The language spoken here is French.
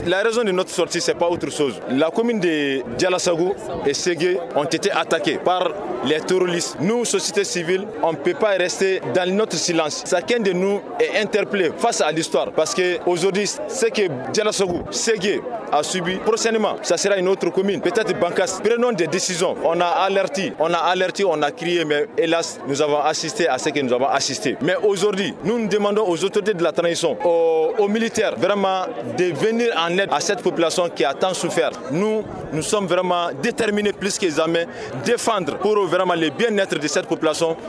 La raison de notre sortie, ce n'est pas autre chose. La commune de Dialassagou et Ségué ont été attaquées par les terroristes. Nous, société civile, on ne peut pas rester dans notre silence. Chacun de nous est interpellé face à l'histoire. Parce qu'aujourd'hui, ce que Dialassagou, Ségué a subi, prochainement, ça sera une autre commune. Peut-être Bankas. Prenons des décisions. On a alerté, on a crié, mais hélas, nous avons assisté à ce que nous avons assisté. Mais aujourd'hui, nous demandons aux autorités de la transition, aux militaires, vraiment de venir en aide à cette population qui a tant souffert. Nous sommes vraiment déterminés plus que jamais défendre pour vraiment le bien-être de cette population